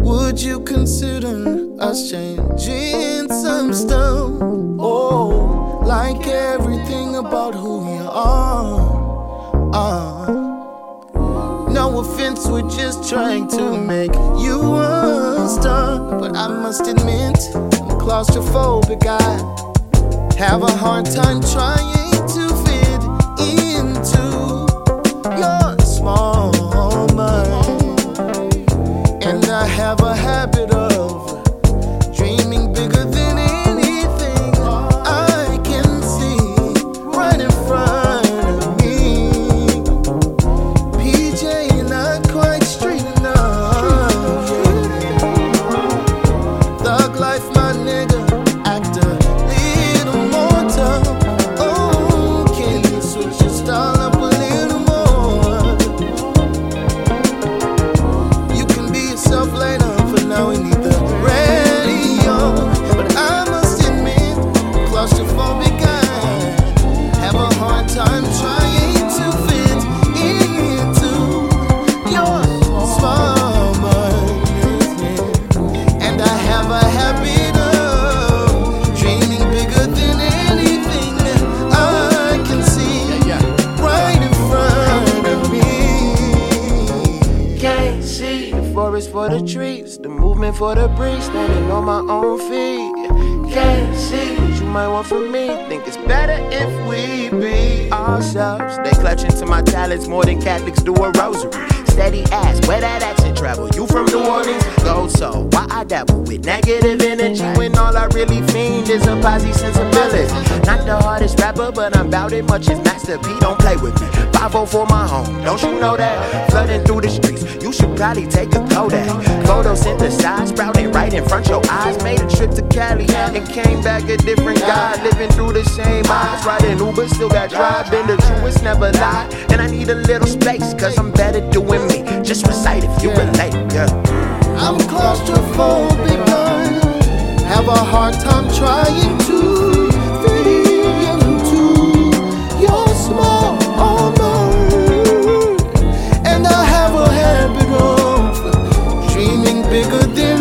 Would you consider us changing some stuff? Oh, like everything about who you are. No offense, we're just trying to make you a star. But I must admit, I'm claustrophobic. I have a hard time trying to fit into your small mind. And I have a habit of dreaming bigger than anything I can see right in front of me. PJ, not quite straight enough. Thug life, my nigga, act a little more tough. Oh, can you switch your style up a little more? You can be yourself later. For now we need the radio. But I must admit, claustrophobic, I have a hard time trying to fit into your small mind. And I have a habit of dreaming bigger than anything that I can see right in front of me. Can't see the forest for the trees, the movement for the breeze, standing on my own feet. Can't see what you might want from me. Think it's better if we be ourselves. They clutch into my talents more than Catholics do a rosary. Steady ass, where that accent travel? You from New Orleans? Go so. Why I dabble with negative energy when all I really fiend is a posse sensibility? Not the hardest rapper, but I'm bout it much as Master P. Don't play with me. 5-0 for my home, don't you know that? Flooding through the streets, you should probably take a Kodak. Photosynthesized, sprouting right in front your eyes. Made a trip to Cali and came back a different guy. Living through the same eyes, riding Uber, still got drive. Been the truest, never lie. And I need a little space, cause I'm better doing me. Just recite if you relate, yeah. I'm claustrophobic, I have a hard time trying to fit into your small mind. And I have a habit of dreaming bigger than